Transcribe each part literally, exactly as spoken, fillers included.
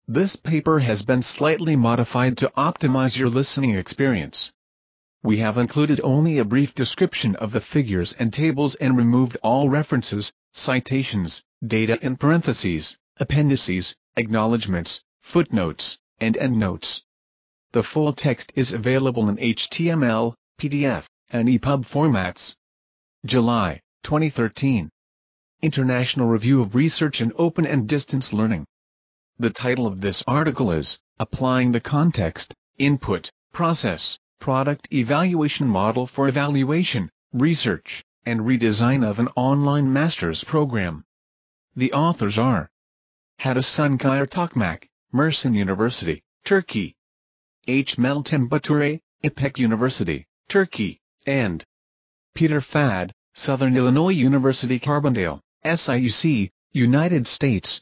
This paper has been slightly modified to optimize your listening experience. We have included only a brief description of the figures and tables and removed all references, citations, data in parentheses, appendices, acknowledgements, footnotes, and endnotes. The full text is available in H T M L, P D F, and E P U B formats. July, twenty thirteen. International Review of Research in Open and Distance Learning. The title of this article is, Applying the Context, Input, Process, Product Evaluation Model for Evaluation, Research, and Redesign of an Online Master's Program. The authors are Hadasan Khair Tokmak, Mersin University, Turkey; H. Meltem Bature, İpek University, Turkey; and Peter Fad, Southern Illinois University Carbondale, S I U C, United States.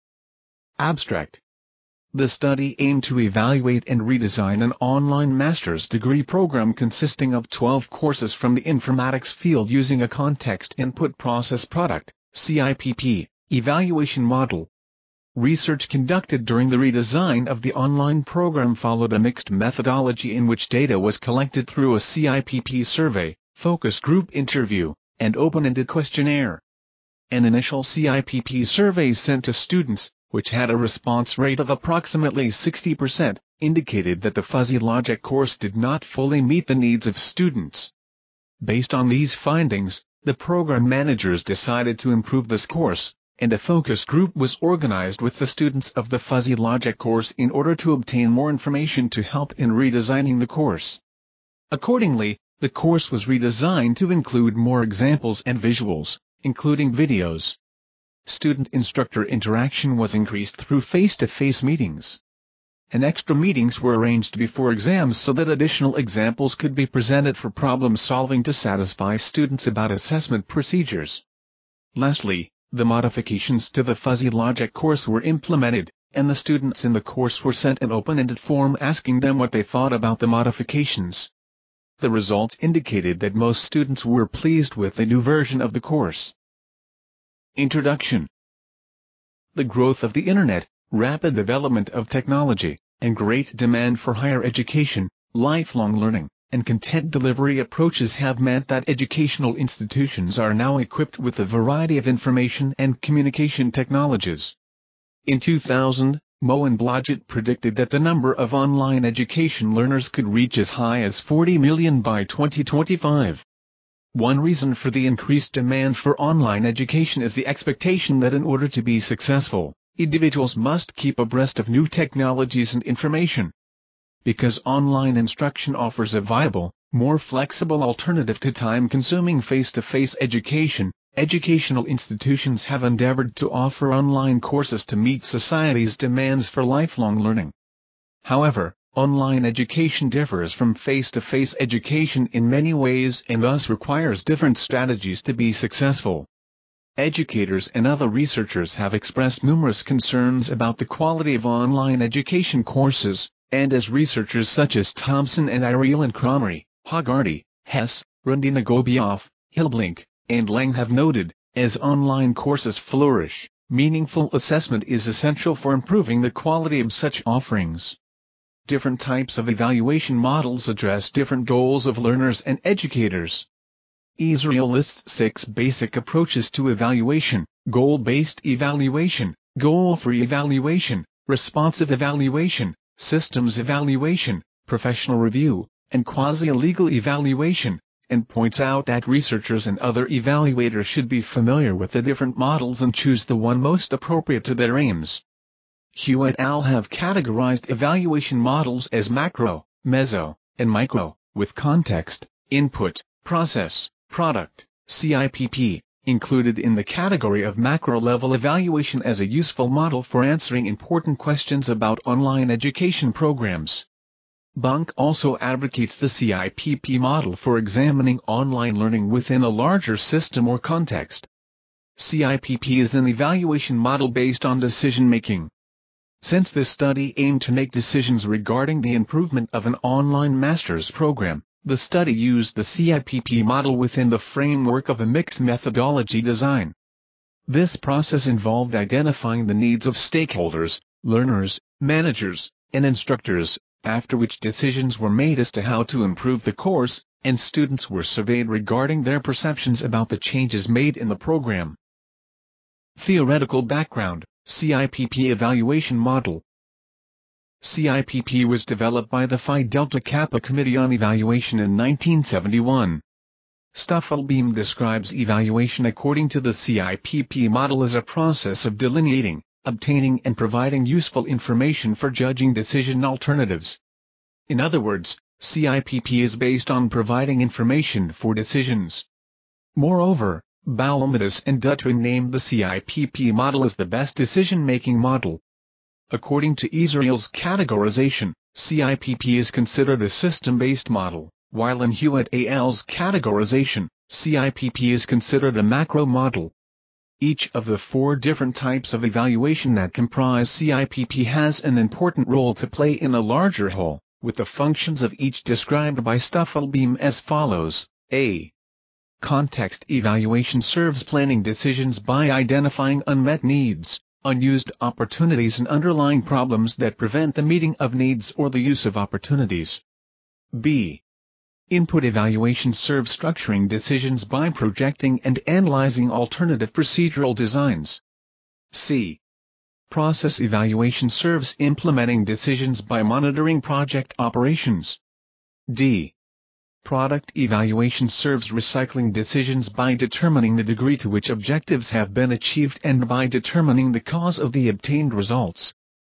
Abstract. The study aimed to evaluate and redesign an online master's degree program consisting of twelve courses from the informatics field using a Context Input Process Product, C I P P, evaluation model. Research conducted during the redesign of the online program followed a mixed methodology in which data was collected through a C I P P survey, focus group interview, and open-ended questionnaire. An initial C I P P survey sent to students, which had a response rate of approximately sixty percent, indicated that the fuzzy logic course did not fully meet the needs of students. Based on these findings, the program managers decided to improve this course, and a focus group was organized with the students of the fuzzy logic course in order to obtain more information to help in redesigning the course. Accordingly, the course was redesigned to include more examples and visuals, including videos. Student-instructor interaction was increased through face-to-face meetings. And extra meetings were arranged before exams so that additional examples could be presented for problem-solving to satisfy students about assessment procedures. Lastly, the modifications to the fuzzy logic course were implemented, and the students in the course were sent an open-ended form asking them what they thought about the modifications. The results indicated that most students were pleased with the new version of the course. Introduction. The growth of the Internet, rapid development of technology, and great demand for higher education, lifelong learning, and content delivery approaches have meant that educational institutions are now equipped with a variety of information and communication technologies. In two thousand, Moen Blodgett predicted that the number of online education learners could reach as high as forty million by twenty twenty-five. One reason for the increased demand for online education is the expectation that in order to be successful, individuals must keep abreast of new technologies and information. Because online instruction offers a viable, more flexible alternative to time-consuming face-to-face education, educational institutions have endeavored to offer online courses to meet society's demands for lifelong learning. However, online education differs from face-to-face education in many ways and thus requires different strategies to be successful. Educators and other researchers have expressed numerous concerns about the quality of online education courses, and as researchers such as Thompson and Ireland Cromery, Hogarty, Hess, Rundina Gobioff, Hilblink, and Lang have noted, as online courses flourish, meaningful assessment is essential for improving the quality of such offerings. Different types of evaluation models address different goals of learners and educators. Israel lists six basic approaches to evaluation: goal-based evaluation, goal-free evaluation, responsive evaluation, systems evaluation, professional review, and quasi-legal evaluation, and points out that researchers and other evaluators should be familiar with the different models and choose the one most appropriate to their aims. Hugh et al. Have categorized evaluation models as macro, meso, and micro, with context, input, process, product, C I P P, included in the category of macro-level evaluation as a useful model for answering important questions about online education programs. Bunk also advocates the C I P P model for examining online learning within a larger system or context. C I P P is an evaluation model based on decision-making. Since this study aimed to make decisions regarding the improvement of an online master's program, the study used the C I P P model within the framework of a mixed methodology design. This process involved identifying the needs of stakeholders, learners, managers, and instructors, after which decisions were made as to how to improve the course, and students were surveyed regarding their perceptions about the changes made in the program. Theoretical background, C I P P Evaluation Model. C I P P was developed by the Phi Delta Kappa Committee on Evaluation in nineteen seventy-one. Stufflebeam describes evaluation according to the C I P P model as a process of delineating, obtaining and providing useful information for judging decision alternatives. In other words, C I P P is based on providing information for decisions. Moreover, Ballamadas and Dutwin named the C I P P model as the best decision-making model. According to Israel's categorization, C I P P is considered a system-based model, while in Hewitt et al.'s categorization, C I P P is considered a macro model. Each of the four different types of evaluation that comprise C I P P has an important role to play in a larger whole, with the functions of each described by Stufflebeam as follows. A. Context evaluation serves planning decisions by identifying unmet needs, unused opportunities and underlying problems that prevent the meeting of needs or the use of opportunities. B. Input evaluation serves structuring decisions by projecting and analyzing alternative procedural designs. C. Process evaluation serves implementing decisions by monitoring project operations. D. Product evaluation serves recycling decisions by determining the degree to which objectives have been achieved and by determining the cause of the obtained results.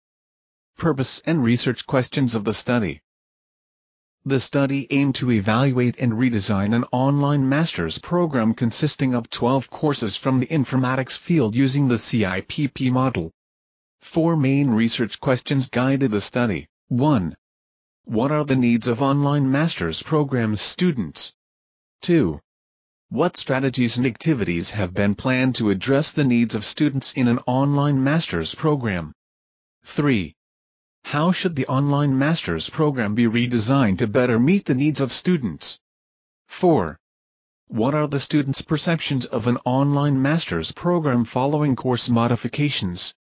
Purpose and research questions of the study. The study aimed to evaluate and redesign an online master's program consisting of twelve courses from the informatics field using the C I P P model. Four main research questions guided the study. one. What are the needs of online master's program students? two. What strategies and activities have been planned to address the needs of students in an online master's program? three. How should the online master's program be redesigned to better meet the needs of students? four. What are the students' perceptions of an online master's program following course modifications?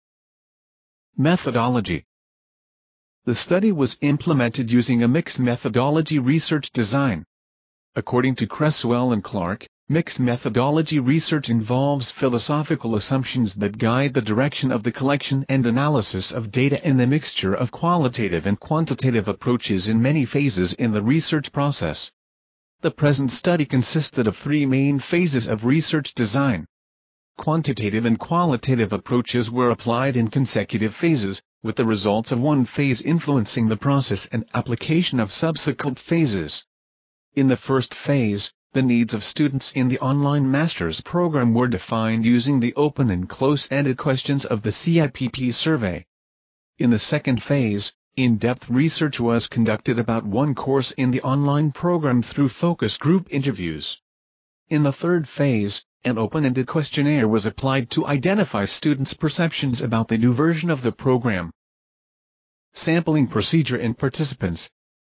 Methodology. The study was implemented using a mixed methodology research design. According to Cresswell and Clark, mixed methodology research involves philosophical assumptions that guide the direction of the collection and analysis of data and the mixture of qualitative and quantitative approaches in many phases in the research process. The present study consisted of three main phases of research design. Quantitative and qualitative approaches were applied in consecutive phases, with the results of one phase influencing the process and application of subsequent phases. In the first phase, the needs of students in the online master's program were defined using the open and close-ended questions of the C I P P survey. In the second phase, in-depth research was conducted about one course in the online program through focus group interviews. In the third phase, an open-ended questionnaire was applied to identify students' perceptions about the new version of the program. Sampling procedure and participants.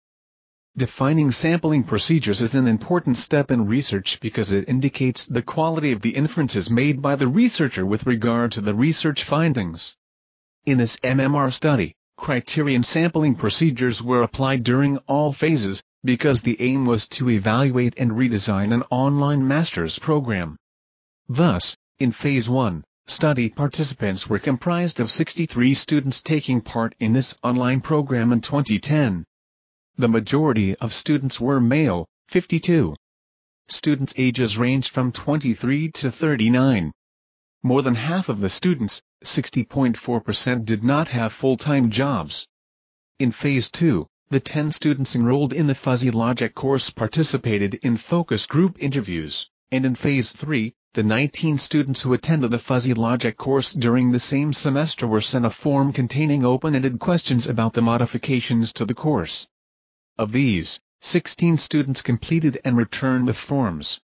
Defining sampling procedures is an important step in research because it indicates the quality of the inferences made by the researcher with regard to the research findings. In this M M R study, criterion sampling procedures were applied during all phases, because the aim was to evaluate and redesign an online master's program. Thus, in Phase one, study participants were comprised of sixty-three students taking part in this online program in twenty ten. The majority of students were male, fifty-two. Students' ages ranged from twenty-three to thirty-nine. More than half of the students, sixty point four percent, did not have full-time jobs. In Phase two, the ten students enrolled in the Fuzzy Logic course participated in focus group interviews, and in Phase three, the nineteen students who attended the Fuzzy Logic course during the same semester were sent a form containing open-ended questions about the modifications to the course. Of these, sixteen students completed and returned the forms.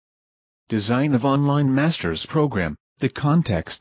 Design of online master's program, the context.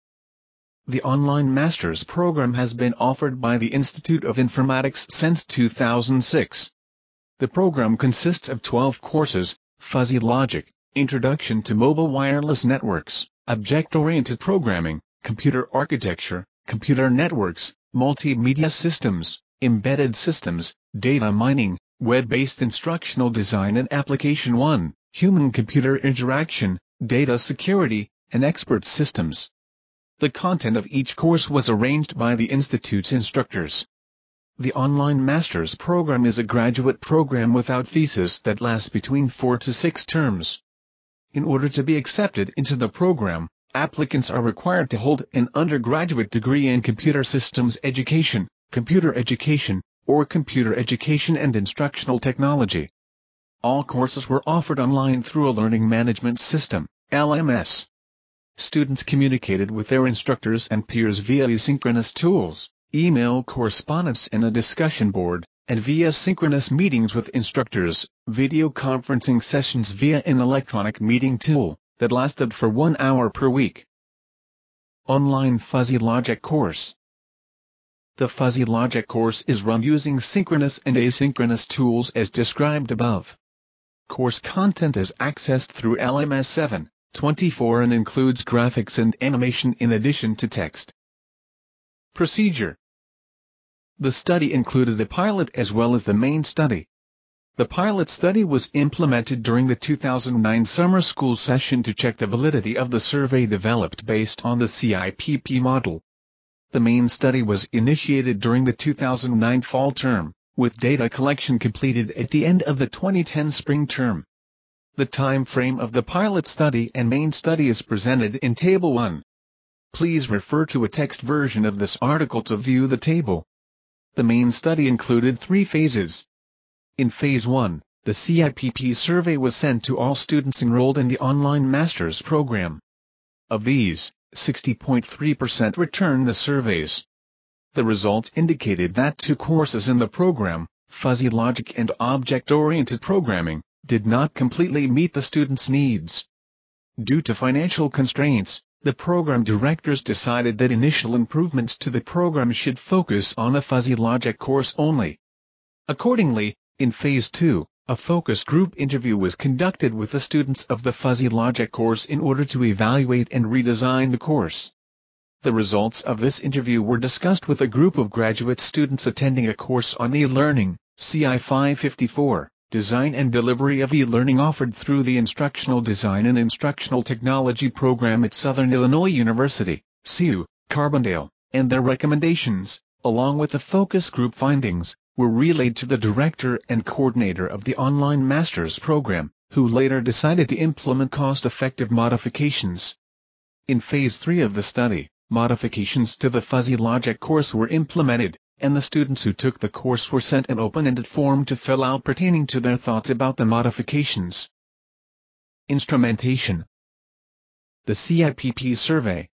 The online master's program has been offered by the Institute of Informatics since two thousand six. The program consists of twelve courses: Fuzzy Logic, Introduction to Mobile Wireless Networks, Object-Oriented Programming, Computer Architecture, computer networks, multimedia systems, embedded systems, data mining, web-based instructional design and application one, human-computer interaction, data security, and expert systems. The content of each course was arranged by the Institute's instructors. The Online Master's Program is a graduate program without thesis that lasts between four to six terms. In order to be accepted into the program, applicants are required to hold an undergraduate degree in computer systems education, computer education, or computer education and instructional technology. All courses were offered online through a learning management system, L M S. Students communicated with their instructors and peers via asynchronous tools, email correspondence and a discussion board, and via synchronous meetings with instructors, video conferencing sessions via an electronic meeting tool that lasted for one hour per week. Online Fuzzy Logic course. The Fuzzy Logic course is run using synchronous and asynchronous tools as described above. Course content is accessed through L M S seven twenty-four and includes graphics and animation in addition to text. Procedure. The study included a pilot as well as the main study. The pilot study was implemented during the two thousand nine summer school session to check the validity of the survey developed based on the C I P P model. The main study was initiated during the two thousand nine fall term, with data collection completed at the end of the twenty ten spring term. The time frame of the pilot study and main study is presented in Table one. Please refer to a text version of this article to view the table. The main study included three phases. In Phase one, the C I P P survey was sent to all students enrolled in the Online Master's Program. Of these, sixty point three percent returned the surveys. The results indicated that two courses in the program, Fuzzy Logic and Object-Oriented Programming, did not completely meet the students' needs. Due to financial constraints, the program directors decided that initial improvements to the program should focus on the Fuzzy Logic course only. Accordingly, in Phase two, a focus group interview was conducted with the students of the Fuzzy Logic course in order to evaluate and redesign the course. The results of this interview were discussed with a group of graduate students attending a course on e-learning, C I five fifty-four. Design and Delivery of E-Learning offered through the Instructional Design and Instructional Technology program at Southern Illinois University, S U, Carbondale, and their recommendations, along with the focus group findings, were relayed to the director and coordinator of the Online Master's Program, who later decided to implement cost-effective modifications. In Phase three of the study, modifications to the Fuzzy Logic course were implemented, and the students who took the course were sent an open-ended form to fill out pertaining to their thoughts about the modifications. Instrumentation. The C I P P survey.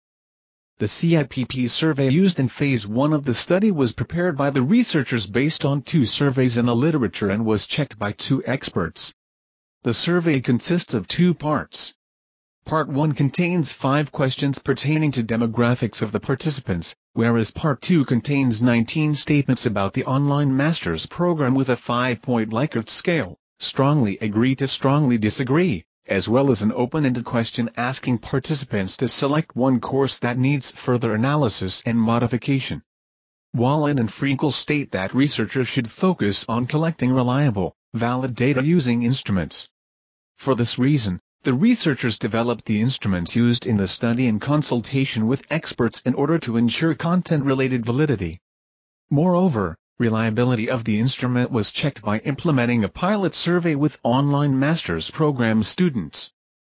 The C I P P survey used in Phase one of the study was prepared by the researchers based on two surveys in the literature and was checked by two experts. The survey consists of two parts. Part one contains five questions pertaining to demographics of the participants, whereas Part two contains nineteen statements about the Online Master's Program with a five-point Likert scale, strongly agree to strongly disagree, as well as an open-ended question asking participants to select one course that needs further analysis and modification. Wallen and Frenkle state that researchers should focus on collecting reliable, valid data using instruments. For this reason, the researchers developed the instruments used in the study in consultation with experts in order to ensure content-related validity. Moreover, reliability of the instrument was checked by implementing a pilot survey with Online Master's Program students.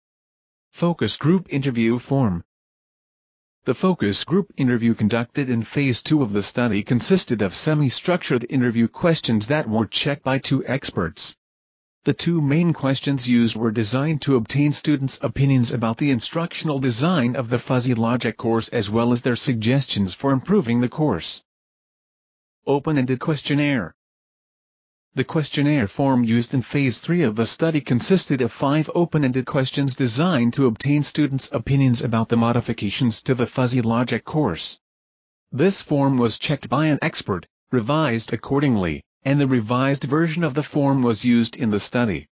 Focus Group Interview Form. The focus group interview conducted in Phase two of the study consisted of semi-structured interview questions that were checked by two experts. The two main questions used were designed to obtain students' opinions about the instructional design of the Fuzzy Logic course as well as their suggestions for improving the course. Open-ended questionnaire. The questionnaire form used in Phase three of the study consisted of five open-ended questions designed to obtain students' opinions about the modifications to the Fuzzy Logic course. This form was checked by an expert, revised accordingly, and the revised version of the form was used in the study.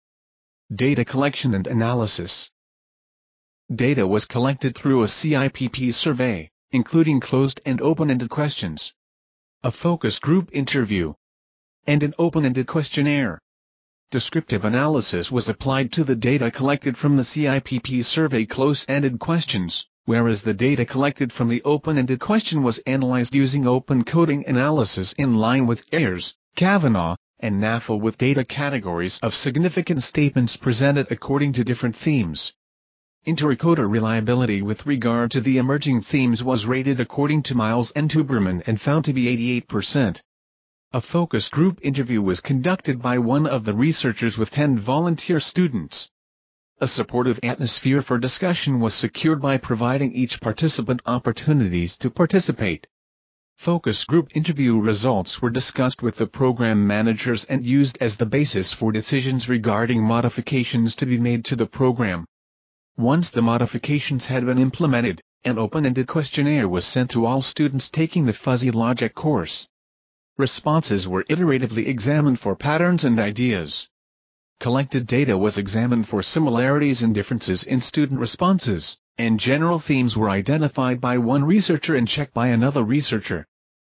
Data collection and analysis. Data was collected through a C I P P survey, including closed and open-ended questions, a focus group interview, and an open-ended questionnaire. Descriptive analysis was applied to the data collected from the C I P P survey closed-ended questions, whereas the data collected from the open-ended question was analyzed using open coding analysis in line with Ayers, Kavanaugh, and NAFL, with data categories of significant statements presented according to different themes. Inter-encoder reliability with regard to the emerging themes was rated according to Miles and Tuberman and found to be eighty-eight percent. A focus group interview was conducted by one of the researchers with ten volunteer students. A supportive atmosphere for discussion was secured by providing each participant opportunities to participate. Focus group interview results were discussed with the program managers and used as the basis for decisions regarding modifications to be made to the program. Once the modifications had been implemented, an open-ended questionnaire was sent to all students taking the Fuzzy Logic course. Responses were iteratively examined for patterns and ideas. Collected data was examined for similarities and differences in student responses, and general themes were identified by one researcher and checked by another researcher.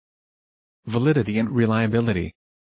Validity and reliability.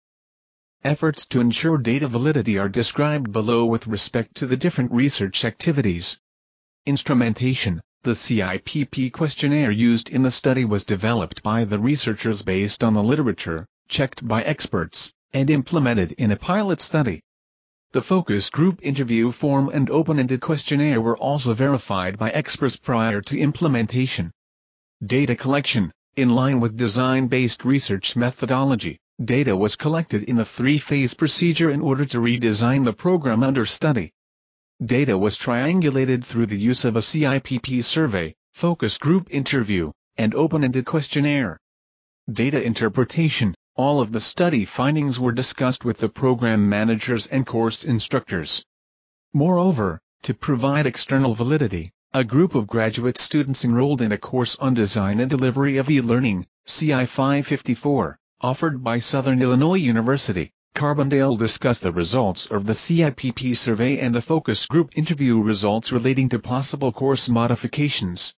Efforts to ensure data validity are described below with respect to the different research activities. Instrumentation. The C I P P questionnaire used in the study was developed by the researchers based on the literature, checked by experts, and implemented in a pilot study. The focus group interview form and open-ended questionnaire were also verified by experts prior to implementation. Data collection. In line with design-based research methodology, data was collected in a three-phase procedure in order to redesign the program under study. Data was triangulated through the use of a C I P P survey, focus group interview, and open-ended questionnaire. Data interpretation. All of the study findings were discussed with the program managers and course instructors. Moreover, to provide external validity, a group of graduate students enrolled in a course on design and delivery of e-learning, C I five fifty-four, offered by Southern Illinois University, Carbondale, discussed the results of the C I P P survey and the focus group interview results relating to possible course modifications.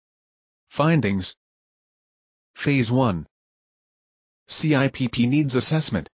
Findings. Phase one. C I P P Needs Assessment.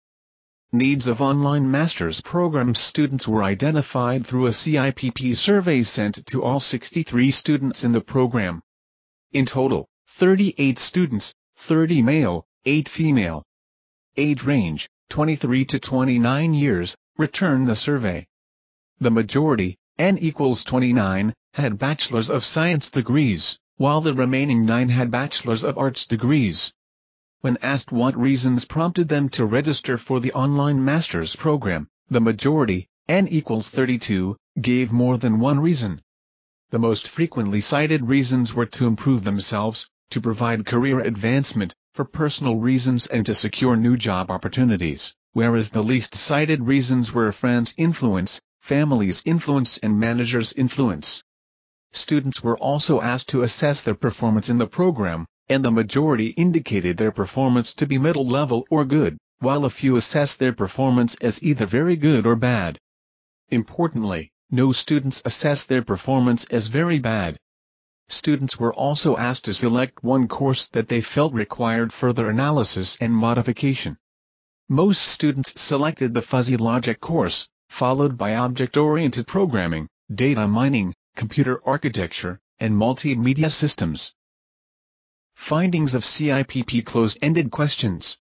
Needs of online master's program students were identified through a C I P P survey sent to all sixty-three students in the program. In total, thirty-eight students, thirty male, eight female. Age range, twenty-three to twenty-nine years, returned the survey. The majority, N equals twenty-nine, had Bachelor's of Science degrees, while the remaining nine had Bachelor's of Arts degrees. When asked what reasons prompted them to register for the online master's program, the majority, N equals thirty-two, gave more than one reason. The most frequently cited reasons were to improve themselves, to provide career advancement, for personal reasons and to secure new job opportunities, whereas the least cited reasons were friends' influence, family's influence and manager's influence. Students were also asked to assess their performance in the program, and the majority indicated their performance to be middle level or good, while a few assessed their performance as either very good or bad. Importantly, no students assessed their performance as very bad. Students were also asked to select one course that they felt required further analysis and modification. Most students selected the Fuzzy Logic course, followed by object-oriented programming, data mining, computer architecture, and multimedia systems. Findings of C I P P closed-ended questions.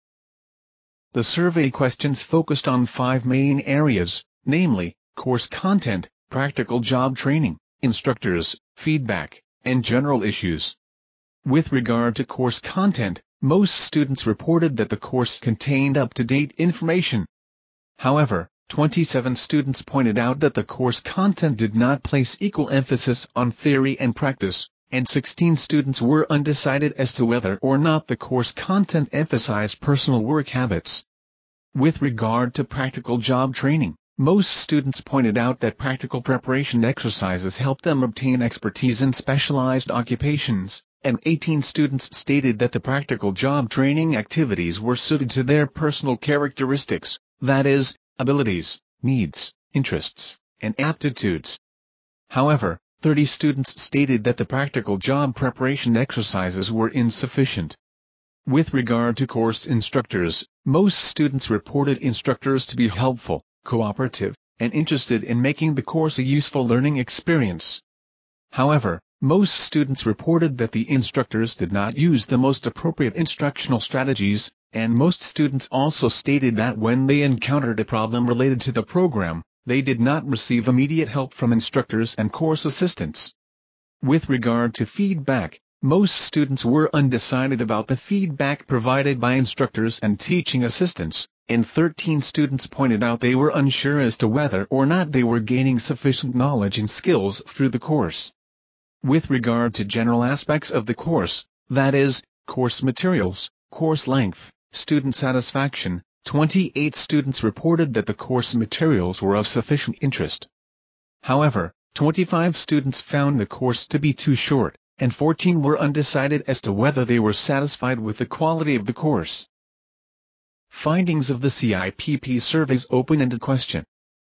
The survey questions focused on five main areas, namely, course content, practical job training, instructors, feedback, and general issues. With regard to course content, most students reported that the course contained up-to-date information. However, twenty-seven students pointed out that the course content did not place equal emphasis on theory and practice, and sixteen students were undecided as to whether or not the course content emphasized personal work habits. With regard to practical job training, most students pointed out that practical preparation exercises helped them obtain expertise in specialized occupations, and eighteen students stated that the practical job training activities were suited to their personal characteristics, that is, abilities, needs, interests, and aptitudes. However, thirty students stated that the practical job preparation exercises were insufficient. With regard to course instructors, most students reported instructors to be helpful, cooperative, and interested in making the course a useful learning experience. However, most students reported that the instructors did not use the most appropriate instructional strategies, and most students also stated that when they encountered a problem related to the program, they did not receive immediate help from instructors and course assistants. With regard to feedback, most students were undecided about the feedback provided by instructors and teaching assistants, and thirteen students pointed out they were unsure as to whether or not they were gaining sufficient knowledge and skills through the course. With regard to general aspects of the course, that is, course materials, course length, student satisfaction, twenty-eight students reported that the course materials were of sufficient interest. However, twenty-five students found the course to be too short, and fourteen were undecided as to whether they were satisfied with the quality of the course. Findings of the C I P P survey's open-ended question.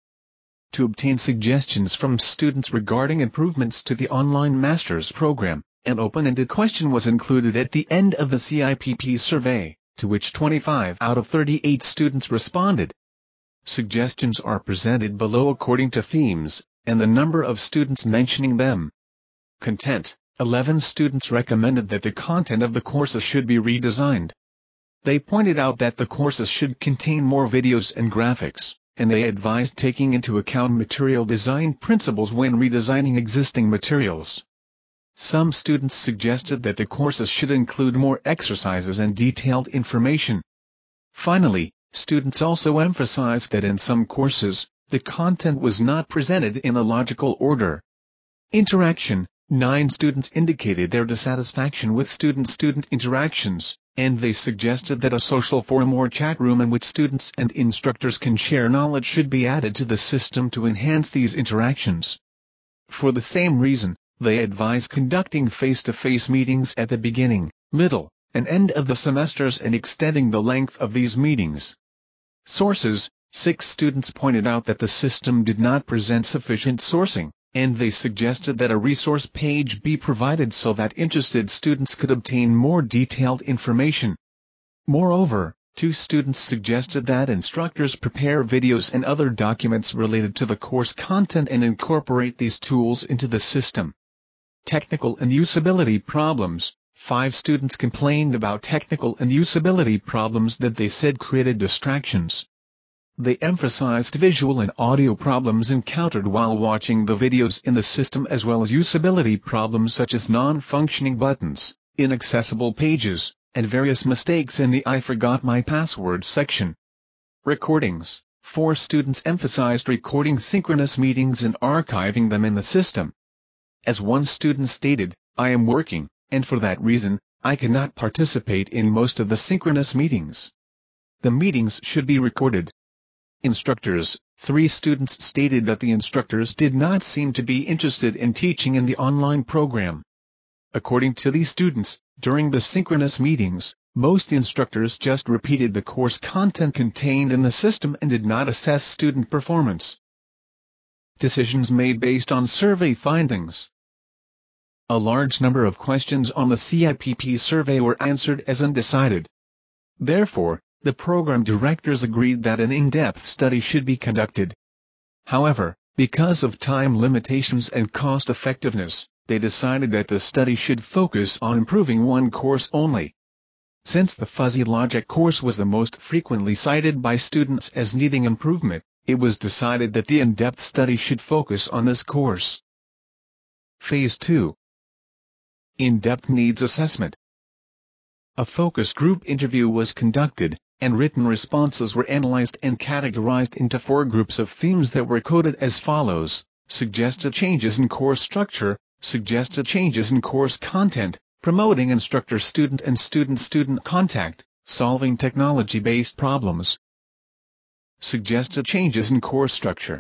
To obtain suggestions from students regarding improvements to the online master's program, an open-ended question was included at the end of the C I P P survey, to which twenty-five out of thirty-eight students responded. Suggestions are presented below according to themes, and the number of students mentioning them. Content: eleven students recommended that the content of the courses should be redesigned. They pointed out that the courses should contain more videos and graphics, and they advised taking into account material design principles when redesigning existing materials. Some students suggested that the courses should include more exercises and detailed information. Finally, students also emphasized that in some courses, the content was not presented in a logical order. Interaction: nine students indicated their dissatisfaction with student-student interactions, and they suggested that a social forum or chat room in which students and instructors can share knowledge should be added to the system to enhance these interactions. For the same reason, they advise conducting face-to-face meetings at the beginning, middle, and end of the semesters and extending the length of these meetings. Sources: six students pointed out that the system did not present sufficient sourcing, and they suggested that a resource page be provided so that interested students could obtain more detailed information. Moreover, two students suggested that instructors prepare videos and other documents related to the course content and incorporate these tools into the system. Technical and usability problems: five students complained about technical and usability problems that they said created distractions. They emphasized visual and audio problems encountered while watching the videos in the system, as well as usability problems such as non-functioning buttons, inaccessible pages, and various mistakes in the "I forgot my password" section. Recordings: four students emphasized recording synchronous meetings and archiving them in the system. As one student stated, "I am working, and for that reason, I cannot participate in most of the synchronous meetings. The meetings should be recorded." Instructors: three students stated that the instructors did not seem to be interested in teaching in the online program. According to these students, during the synchronous meetings, most instructors just repeated the course content contained in the system and did not assess student performance. Decisions made based on survey findings. A large number of questions on the C I P P survey were answered as undecided. Therefore, the program directors agreed that an in-depth study should be conducted. However, because of time limitations and cost effectiveness, they decided that the study should focus on improving one course only. Since the fuzzy logic course was the most frequently cited by students as needing improvement, it was decided that the in-depth study should focus on this course. Phase two. In-depth needs assessment. A focus group interview was conducted, and written responses were analyzed and categorized into four groups of themes that were coded as follows: suggested changes in course structure, suggested changes in course content, promoting instructor-student and student-student contact, solving technology-based problems. Suggested changes in course structure.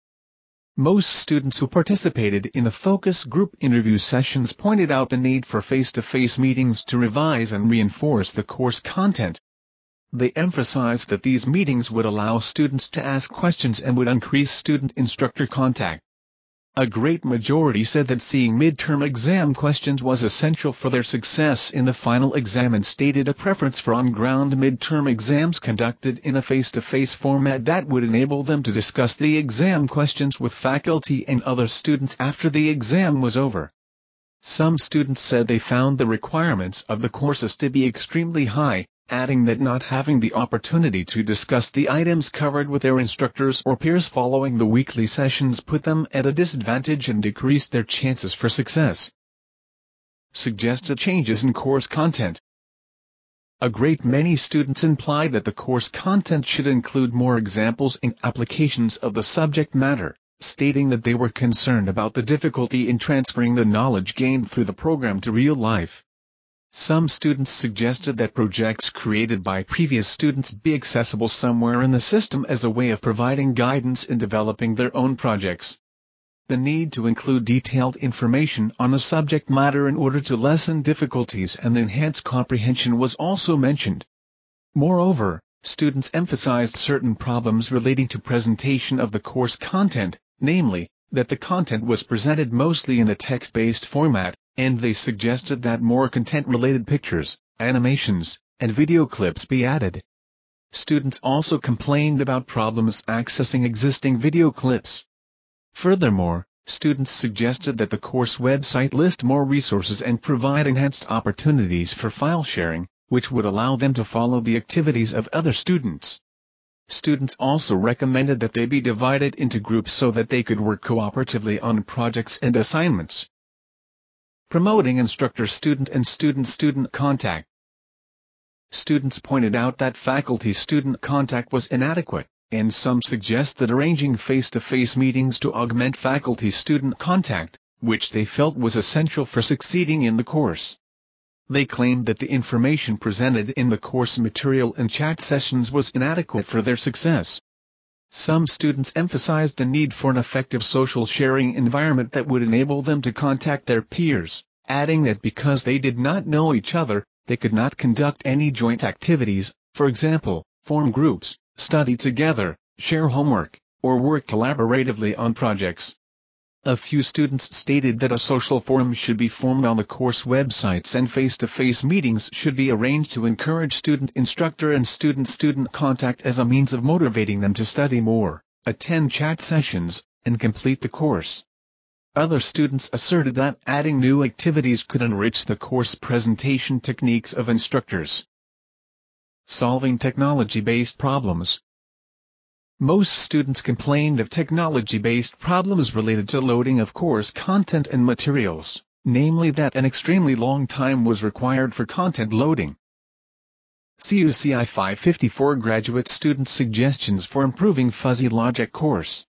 Most students who participated in the focus group interview sessions pointed out the need for face-to-face meetings to revise and reinforce the course content. They emphasized that these meetings would allow students to ask questions and would increase student-instructor contact. A great majority said that seeing midterm exam questions was essential for their success in the final exam and stated a preference for on-ground midterm exams conducted in a face-to-face format that would enable them to discuss the exam questions with faculty and other students after the exam was over. Some students said they found the requirements of the courses to be extremely high, adding that not having the opportunity to discuss the items covered with their instructors or peers following the weekly sessions put them at a disadvantage and decreased their chances for success. Suggested changes in course content. A great many students implied that the course content should include more examples and applications of the subject matter, stating that they were concerned about the difficulty in transferring the knowledge gained through the program to real life. Some students suggested that projects created by previous students be accessible somewhere in the system as a way of providing guidance in developing their own projects. The need to include detailed information on the subject matter in order to lessen difficulties and enhance comprehension was also mentioned. Moreover, students emphasized certain problems relating to presentation of the course content, namely, that the content was presented mostly in a text-based format, and they suggested that more content-related pictures, animations, and video clips be added. Students also complained about problems accessing existing video clips. Furthermore, students suggested that the course website list more resources and provide enhanced opportunities for file sharing, which would allow them to follow the activities of other students. Students also recommended that they be divided into groups so that they could work cooperatively on projects and assignments. Promoting instructor-student and student-student contact. Students pointed out that faculty-student contact was inadequate, and some suggested arranging face-to-face meetings to augment faculty-student contact, which they felt was essential for succeeding in the course. They claimed that the information presented in the course material and chat sessions was inadequate for their success. Some students emphasized the need for an effective social sharing environment that would enable them to contact their peers, adding that because they did not know each other, they could not conduct any joint activities, for example, form groups, study together, share homework, or work collaboratively on projects. A few students stated that a social forum should be formed on the course websites and face-to-face meetings should be arranged to encourage student-instructor and student-student contact as a means of motivating them to study more, attend chat sessions, and complete the course. Other students asserted that adding new activities could enrich the course presentation techniques of instructors. Solving technology-based problems. Most students complained of technology-based problems related to loading of course content and materials, namely that an extremely long time was required for content loading. C U C I five fifty-four Graduate Student Suggestions for Improving Fuzzy Logic Course.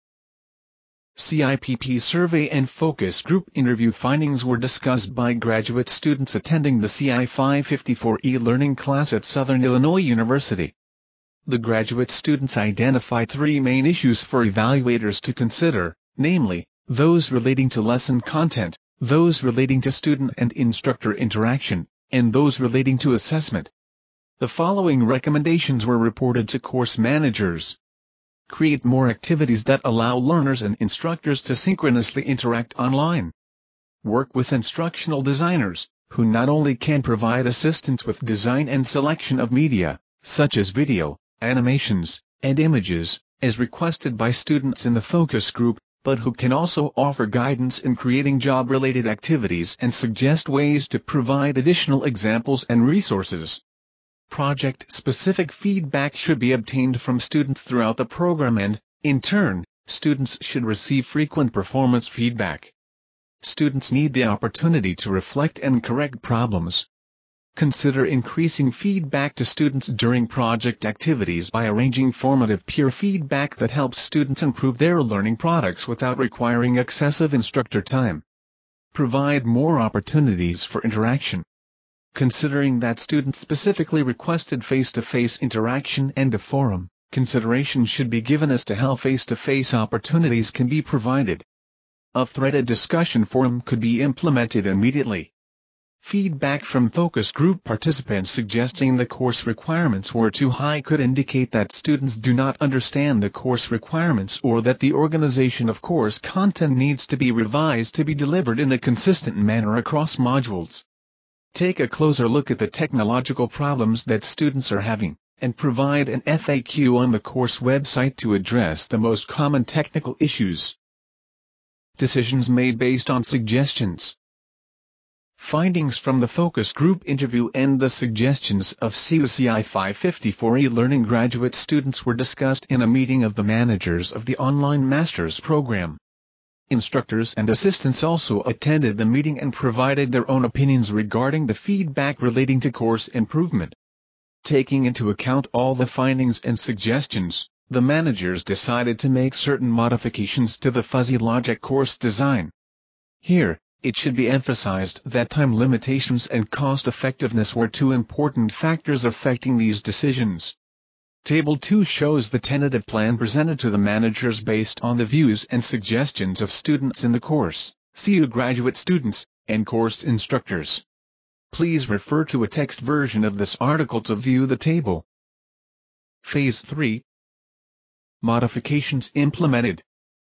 C I P P survey and focus group interview findings were discussed by graduate students attending the C I five fifty-four e-learning class at Southern Illinois University. The graduate students identified three main issues for evaluators to consider, namely, those relating to lesson content, those relating to student and instructor interaction, and those relating to assessment. The following recommendations were reported to course managers. Create more activities that allow learners and instructors to synchronously interact online. Work with instructional designers, who not only can provide assistance with design and selection of media, such as video, animations, and images, as requested by students in the focus group, but who can also offer guidance in creating job-related activities and suggest ways to provide additional examples and resources. Project-specific feedback should be obtained from students throughout the program and, in turn, students should receive frequent performance feedback. Students need the opportunity to reflect and correct problems. Consider increasing feedback to students during project activities by arranging formative peer feedback that helps students improve their learning products without requiring excessive instructor time. Provide more opportunities for interaction. Considering that students specifically requested face-to-face interaction and a forum, consideration should be given as to how face-to-face opportunities can be provided. A threaded discussion forum could be implemented immediately. Feedback from focus group participants suggesting the course requirements were too high could indicate that students do not understand the course requirements or that the organization of course content needs to be revised to be delivered in a consistent manner across modules. Take a closer look at the technological problems that students are having, and provide an F A Q on the course website to address the most common technical issues. Decisions made based on suggestions. Findings from the focus group interview and the suggestions of C U C I five fifty-four e-learning graduate students were discussed in a meeting of the managers of the online master's program. Instructors and assistants also attended the meeting and provided their own opinions regarding the feedback relating to course improvement. Taking into account all the findings and suggestions, the managers decided to make certain modifications to the Fuzzy Logic course design. Here, it should be emphasized that time limitations and cost-effectiveness were two important factors affecting these decisions. Table two shows the tentative plan presented to the managers based on the views and suggestions of students in the course, C U graduate students, and course instructors. Please refer to a text version of this article to view the table. Phase three. Modifications implemented.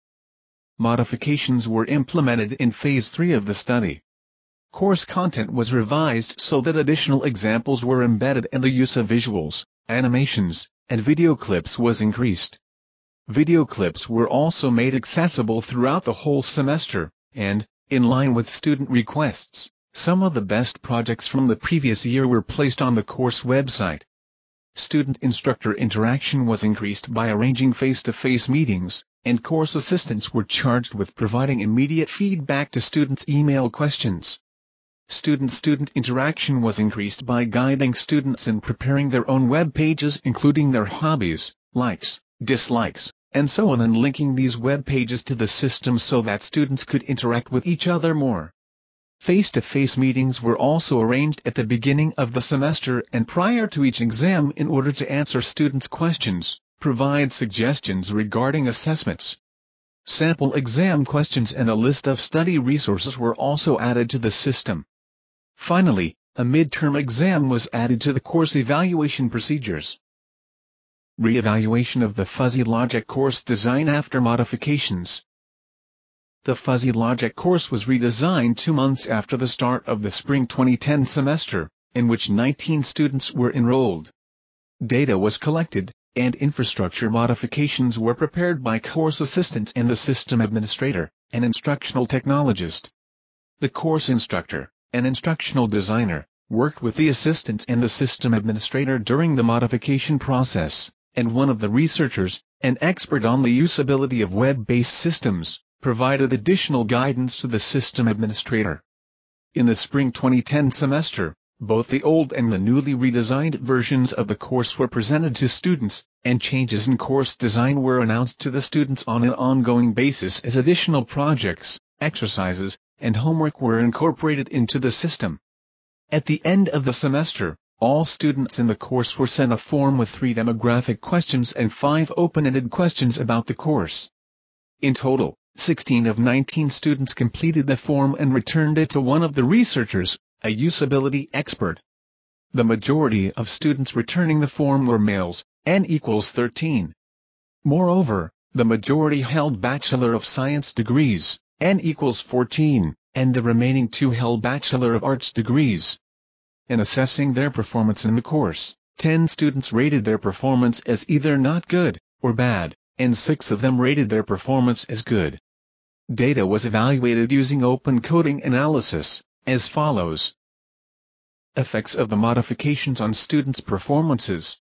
Modifications were implemented in Phase three of the study. Course content was revised so that additional examples were embedded and the use of visuals, animations, and video clips was increased. Video clips were also made accessible throughout the whole semester, and, in line with student requests, some of the best projects from the previous year were placed on the course website. Student-instructor interaction was increased by arranging face-to-face meetings, and course assistants were charged with providing immediate feedback to students' email questions. Student-student interaction was increased by guiding students in preparing their own web pages including their hobbies, likes, dislikes, and so on, and linking these web pages to the system so that students could interact with each other more. Face-to-face meetings were also arranged at the beginning of the semester and prior to each exam in order to answer students' questions, provide suggestions regarding assessments. Sample exam questions and a list of study resources were also added to the system. Finally, a midterm exam was added to the course evaluation procedures. Re-evaluation of the Fuzzy Logic course design after modifications. The Fuzzy Logic course was redesigned two months after the start of the spring twenty ten semester, in which nineteen students were enrolled. Data was collected, and infrastructure modifications were prepared by course assistants and the system administrator, an instructional technologist. The course instructor, an instructional designer, worked with the assistant and the system administrator during the modification process, and one of the researchers, an expert on the usability of web-based systems, provided additional guidance to the system administrator. In the spring twenty ten semester, both the old and the newly redesigned versions of the course were presented to students, and changes in course design were announced to the students on an ongoing basis as additional projects, exercises, and homework were incorporated into the system. At the end of the semester, all students in the course were sent a form with three demographic questions and five open-ended questions about the course. In total, sixteen of nineteen students completed the form and returned it to one of the researchers, a usability expert. The majority of students returning the form were males, N equals thirteen. Moreover, the majority held Bachelor of Science degrees, N equals fourteen, and the remaining two held Bachelor of Arts degrees. In assessing their performance in the course, ten students rated their performance as either not good or bad, and six of them rated their performance as good. Data was evaluated using open coding analysis, as follows. Effects of the modifications on students' performances.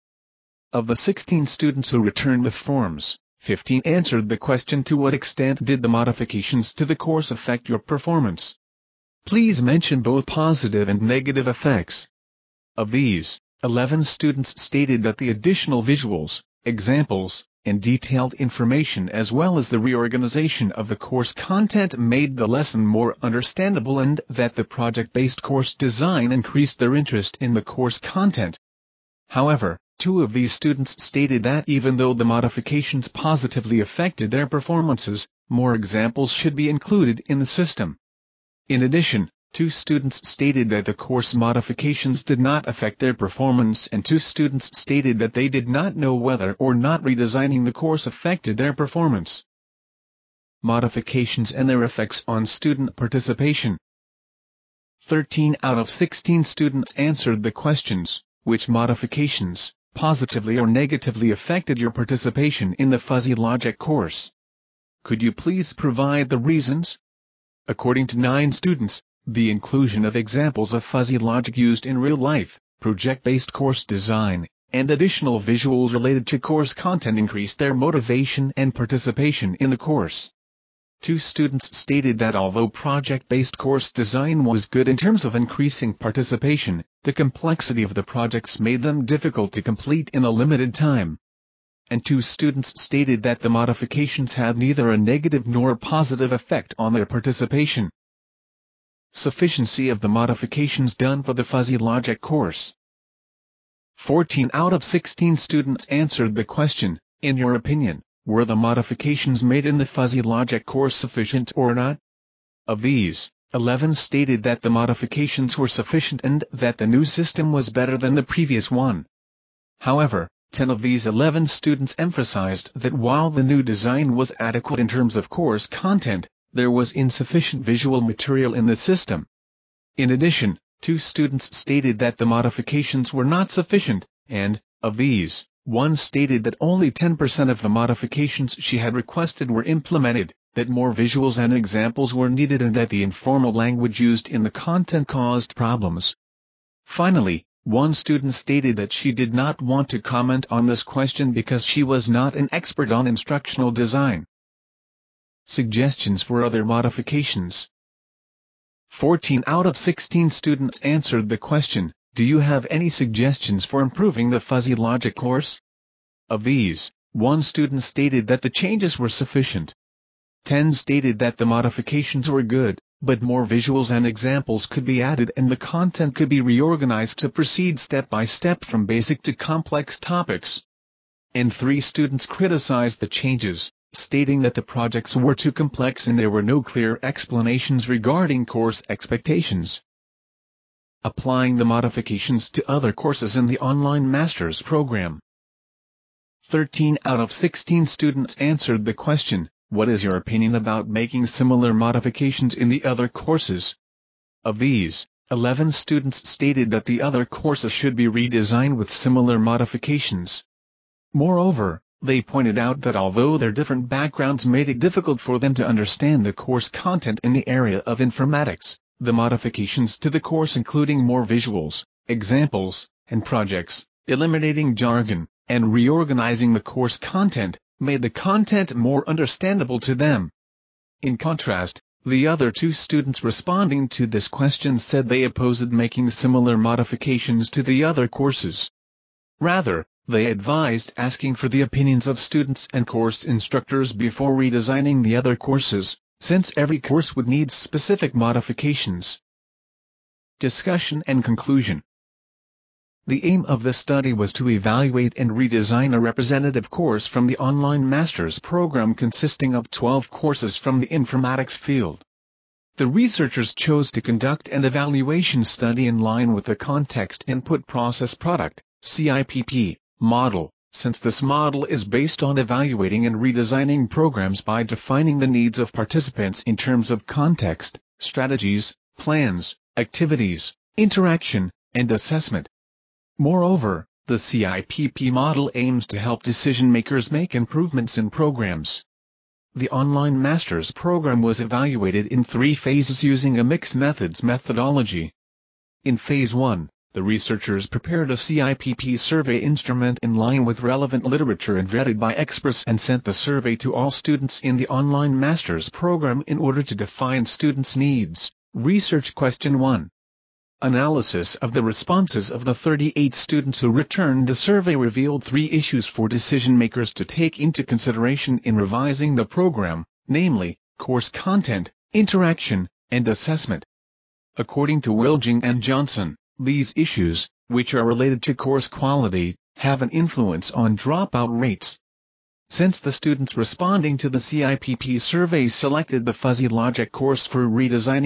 Of the sixteen students who returned the forms, fifteen answered the question, to what extent did the modifications to the course affect your performance? Please mention both positive and negative effects. Of these, eleven students stated that the additional visuals, examples, and detailed information as well as the reorganization of the course content made the lesson more understandable and that the project-based course design increased their interest in the course content. However, two of these students stated that even though the modifications positively affected their performances, more examples should be included in the system. In addition, Two students stated that the course modifications did not affect their performance, and two students stated that they did not know whether or not redesigning the course affected their performance. Modifications and their effects on student participation. thirteen out of sixteen students answered the questions, which modifications, positively or negatively, affected your participation in the Fuzzy Logic course? Could you please provide the reasons? According to nine students, the inclusion of examples of fuzzy logic used in real life, project-based course design, and additional visuals related to course content increased their motivation and participation in the course. Two students stated that although project-based course design was good in terms of increasing participation, the complexity of the projects made them difficult to complete in a limited time. And two students stated that the modifications had neither a negative nor a positive effect on their participation. Sufficiency of the modifications done for the Fuzzy Logic course. fourteen out of sixteen students answered the question, in your opinion, were the modifications made in the Fuzzy Logic course sufficient or not? Of these, eleven stated that the modifications were sufficient and that the new system was better than the previous one. However, ten of these eleven students emphasized that while the new design was adequate in terms of course content, there was insufficient visual material in the system. In addition, two students stated that the modifications were not sufficient, and, of these, one stated that only ten percent of the modifications she had requested were implemented, that more visuals and examples were needed, and that the informal language used in the content caused problems. Finally, one student stated that she did not want to comment on this question because she was not an expert on instructional design. Suggestions for other modifications. fourteen out of sixteen students answered the question, do you have any suggestions for improving the Fuzzy Logic course? Of these, one student stated that the changes were sufficient. ten stated that the modifications were good, but more visuals and examples could be added and the content could be reorganized to proceed step by step from basic to complex topics. And three students criticized the changes, stating that the projects were too complex and there were no clear explanations regarding course expectations. Applying the modifications to other courses in the online master's program. thirteen out of sixteen students answered the question, what is your opinion about making similar modifications in the other courses? Of these, eleven students stated that the other courses should be redesigned with similar modifications. Moreover, they pointed out that although their different backgrounds made it difficult for them to understand the course content in the area of informatics, the modifications to the course, including more visuals, examples, and projects, eliminating jargon, and reorganizing the course content, made the content more understandable to them. In contrast, the other two students responding to this question said they opposed making similar modifications to the other courses. Rather, they advised asking for the opinions of students and course instructors before redesigning the other courses, since every course would need specific modifications. Discussion and conclusion. The aim of the study was to evaluate and redesign a representative course from the online master's program consisting of twelve courses from the informatics field. The researchers chose to conduct an evaluation study in line with the Context Input Process Product (C I P P) model, since this model is based on evaluating and redesigning programs by defining the needs of participants in terms of context, strategies, plans, activities, interaction, and assessment. Moreover, the C I P P model aims to help decision-makers make improvements in programs. The online master's program was evaluated in three phases using a mixed methods methodology. In phase one, the researchers prepared a C I P P survey instrument in line with relevant literature and vetted by experts and sent the survey to all students in the online master's program in order to define students' needs. Research question one. Analysis of the responses of the thirty-eight students who returned the survey revealed three issues for decision-makers to take into consideration in revising the program, namely, course content, interaction, and assessment. According to Wilging and Johnson, these issues, which are related to course quality, have an influence on dropout rates. Since the students responding to the C I P P survey selected the Fuzzy Logic course for redesigning,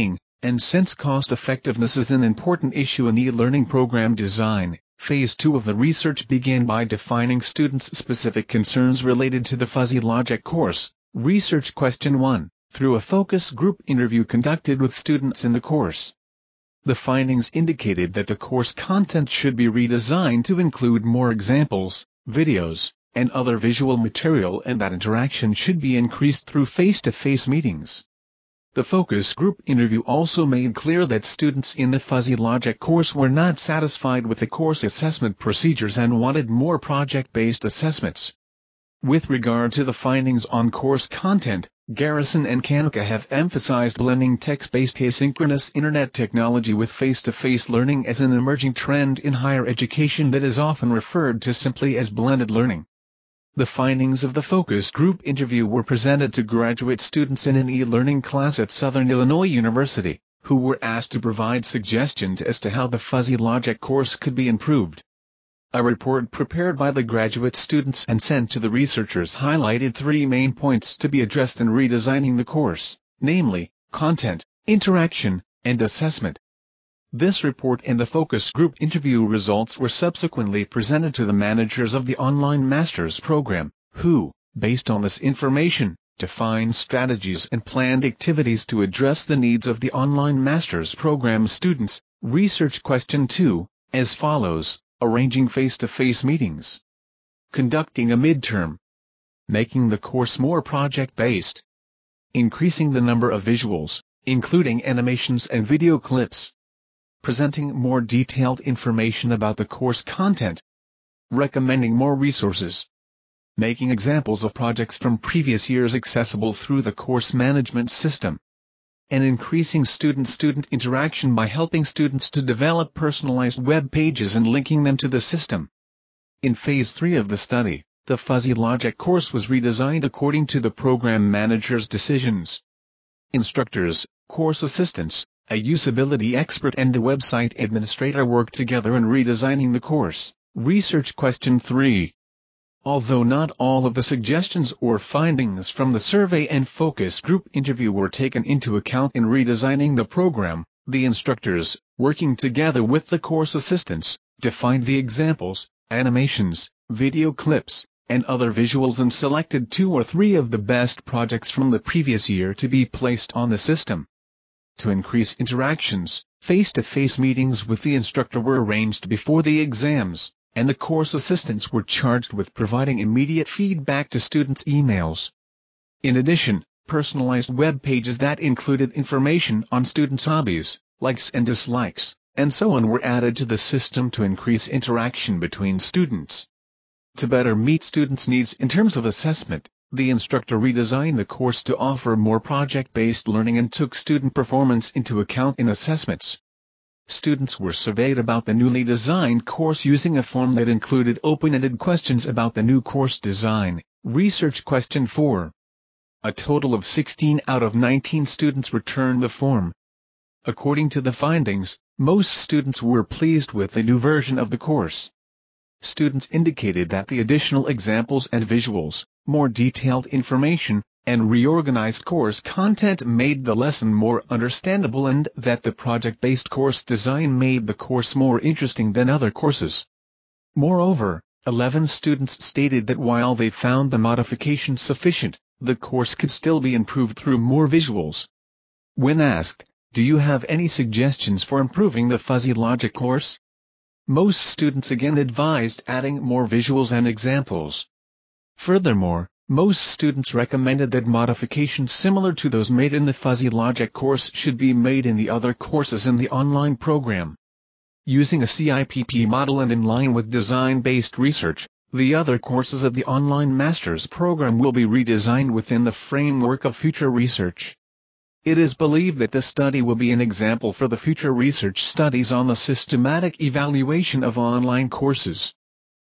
And since cost-effectiveness is an important issue in e-learning program design, Phase two of the research began by defining students' specific concerns related to the Fuzzy Logic course. Research Question one, through a focus group interview conducted with students in the course. The findings indicated that the course content should be redesigned to include more examples, videos, and other visual material, and that interaction should be increased through face-to-face meetings. The focus group interview also made clear that students in the Fuzzy Logic course were not satisfied with the course assessment procedures and wanted more project-based assessments. With regard to the findings on course content, Garrison and Kanika have emphasized blending text-based asynchronous internet technology with face-to-face learning as an emerging trend in higher education that is often referred to simply as blended learning. The findings of the focus group interview were presented to graduate students in an e-learning class at Southern Illinois University, who were asked to provide suggestions as to how the Fuzzy Logic course could be improved. A report prepared by the graduate students and sent to the researchers highlighted three main points to be addressed in redesigning the course, namely, content, interaction, and assessment. This report and the focus group interview results were subsequently presented to the managers of the online master's program, who, based on this information, defined strategies and planned activities to address the needs of the online master's program students. Research Question two, as follows: arranging face-to-face meetings, conducting a midterm, making the course more project-based, increasing the number of visuals, including animations and video clips, presenting more detailed information about the course content, recommending more resources, making examples of projects from previous years accessible through the course management system, and increasing student-student interaction by helping students to develop personalized web pages and linking them to the system. In Phase three of the study, the Fuzzy Logic course was redesigned according to the program manager's decisions. Instructors, course assistants, a usability expert and a website administrator worked together in redesigning the course. Research Question three. Although not all of the suggestions or findings from the survey and focus group interview were taken into account in redesigning the program, the instructors, working together with the course assistants, defined the examples, animations, video clips, and other visuals and selected two or three of the best projects from the previous year to be placed on the system. To increase interactions, face-to-face meetings with the instructor were arranged before the exams, and the course assistants were charged with providing immediate feedback to students' emails. In addition, personalized web pages that included information on students' hobbies, likes and dislikes, and so on were added to the system to increase interaction between students. To better meet students' needs in terms of assessment, the instructor redesigned the course to offer more project-based learning and took student performance into account in assessments. Students were surveyed about the newly designed course using a form that included open-ended questions about the new course design. Research Question four. A total of sixteen out of nineteen students returned the form. According to the findings, most students were pleased with the new version of the course. Students indicated that the additional examples and visuals, more detailed information, and reorganized course content made the lesson more understandable and that the project-based course design made the course more interesting than other courses. Moreover, eleven students stated that while they found the modification sufficient, the course could still be improved through more visuals. When asked, "Do you have any suggestions for improving the Fuzzy Logic course?" most students again advised adding more visuals and examples. Furthermore, most students recommended that modifications similar to those made in the Fuzzy Logic course should be made in the other courses in the online program. Using a C I P P model and in line with design-based research, the other courses of the online master's program will be redesigned within the framework of future research. It is believed that this study will be an example for the future research studies on the systematic evaluation of online courses.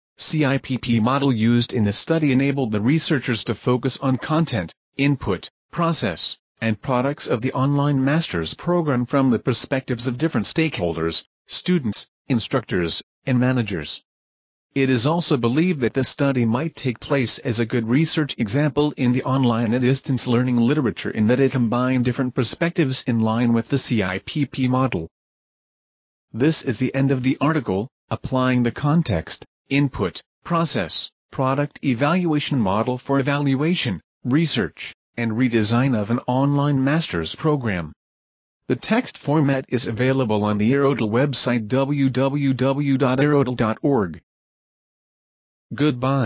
C I P P model used in the study enabled the researchers to focus on content, input, process, and products of the online master's program from the perspectives of different stakeholders, students, instructors, and managers. It is also believed that the study might take place as a good research example in the online and distance learning literature in that it combined different perspectives in line with the C I P P model. This is the end of the article, Applying the Context, Input, Process, Product Evaluation Model for Evaluation, Research, and Redesign of an Online Master's Program. The text format is available on the Aerodel website w w w dot aerodel dot org. Goodbye.